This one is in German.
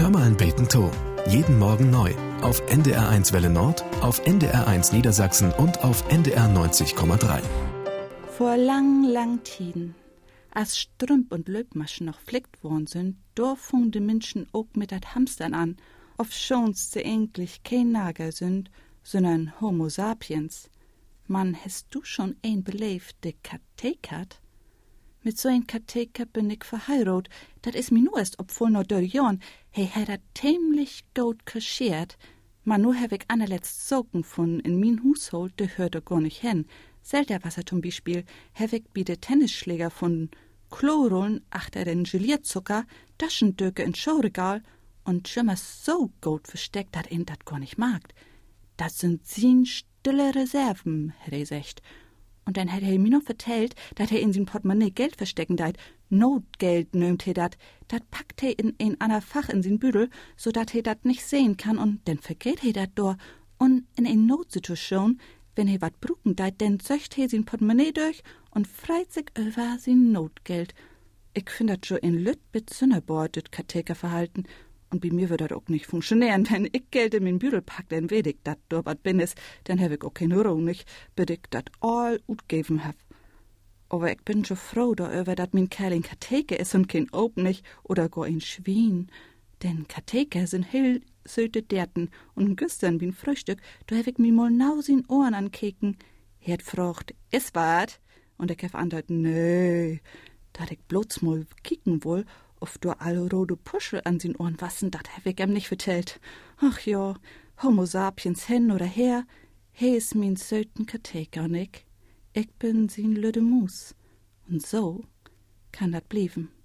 Hör mal ein Beten to. Jeden Morgen neu. Auf NDR1 Welle Nord, auf NDR1 Niedersachsen und auf NDR 90,3. Vor lang Tiden, als Strümp und Löbmaschen noch flickt worden sind, da fungen die Menschen auch mit dat Hamstern an, obschon sie eigentlich kein Nager sind, sondern Homo sapiens. Man, hast du schon ein belebt, der Katek hat? Mit so ein Katek bin ich verheiratet, dat is mir nur erst obwohl noch 3 Jahren, hat dat tämlich gut kaschiert. Man nur hab ich anerletzt Socken von in min Haushalt, der hört doch gar nicht hin. Selter Wasser zum Beispiel, hab ich bi de Tennisschläger von Chlorollen achter den Gelierzucker, Taschendöcke in Schauregal und schimmer so gut versteckt, dat ihn dat gar nicht mag. Das sind sin stille Reserven, hat er gesagt. Und dann hat er mir noch vertellt, dat er in sin Portemonnaie Geld verstecken deit. Notgeld nömt er dat packt er in ein ander Fach in sin Büdel, so dat er dat nicht sehen kann und dann vergeht er dat do. Und in ein Notsituation, wenn er wat bruken deit, dann söcht er sin Portemonnaie durch und freit sich über sin Notgeld. Ich find dat schon in Lütt mit Sünnerbord, das Katekerverhalten. Und bei mir wird das auch nicht funktionieren, wenn ich Geld in min Büdel pack, dann weet ich dat do wat bin is, dann hab ich auch keine Ruhe nicht, bis ich dat all utgeben hab. Aber ich bin schon froh darüber, dat min Kerl in Kateker is und kein Ob nicht oder gar ein Schwein. Denn Kateker sind hell söte Derten und gestern bin Frühstück, da hab ich mir mal nausin Ohren ankeken. Er hat gefragt, is wat? Und ich hab antwortet, nee, dat ich bloß mal kicken woll, auf du alle rote Puschel an sin Ohren wassen, dat hab ich ihm nicht vertellt. Ach ja, Homo sapiens hin oder her, he is min söten Kateker und ich bin sin lüde Mus. Und so kann dat blieben.